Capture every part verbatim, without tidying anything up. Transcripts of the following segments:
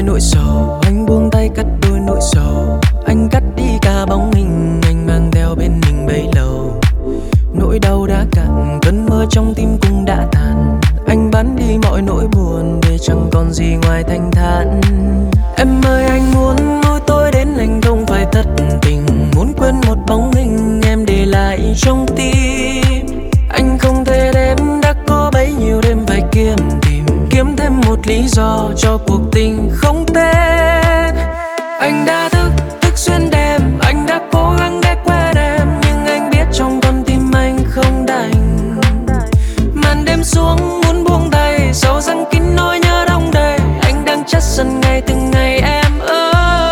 đôi nỗi sầu, anh buông tay cắt đôi nỗi sầu. Anh cắt đi cả bóng hình anh mang theo bên mình bấy lâu. Nỗi đau đã cạn, cơn mơ trong tim cũng đã tàn. Anh bán đi mọi nỗi buồn để chẳng còn gì ngoài thanh thản. Em ơi anh muốn nuôi tôi đến anh không phải thất tình. Muốn quên một bóng hình em để lại trong tim. Anh không thể đếm đã có bấy nhiêu đêm phải kiếm tìm. Kiếm thêm một lý do cho cuộc tình không tên. Anh đã thức, thức xuyên đêm. Anh đã cố gắng để quên em. Nhưng anh biết trong con tim anh không đành. Màn đêm xuống muốn buông tay. Sầu răng kín nỗi nhớ đong đầy. Anh đang chất dần ngày từng ngày em ơi.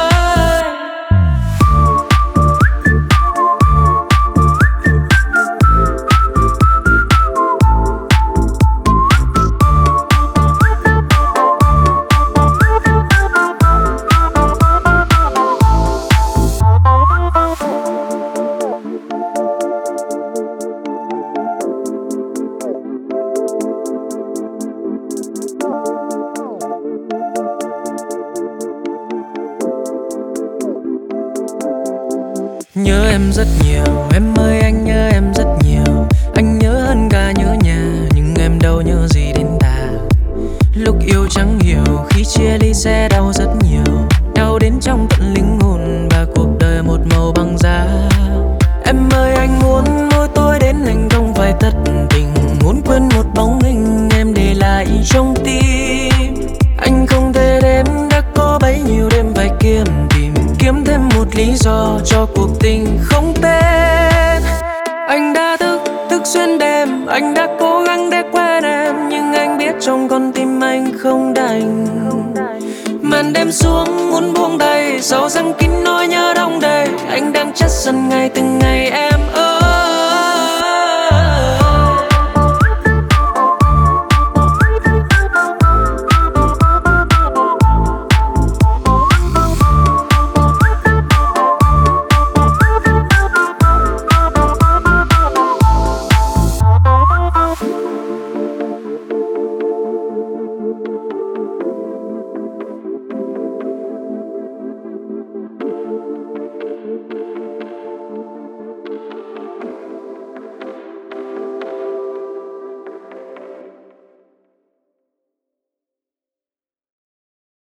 Nhớ em rất nhiều, em ơi anh nhớ em rất nhiều. Anh nhớ hơn cả nhớ nhà, nhưng em đâu nhớ gì đến ta. Lúc yêu chẳng hiểu, khi chia ly sẽ đau rất nhiều. Đau đến trong tận linh hồn và cuộc đời một màu băng giá. Em ơi anh muốn nuôi tôi đến anh không phải thất tình. Muốn quên một bóng hình em để lại trong tim. Anh không thể đếm đã có bấy nhiêu đêm phải kiếm tìm. Kiếm thêm một lý do cho cuộc tình không tên. Anh đã thức, thức xuyên đêm. Anh đã cố gắng để quên em. Nhưng anh biết trong con tim anh không đành. Màn đêm xuống muốn buông tay. Sầu răng kín nỗi nhớ đong đầy. Anh đang chất dần ngày từng ngày em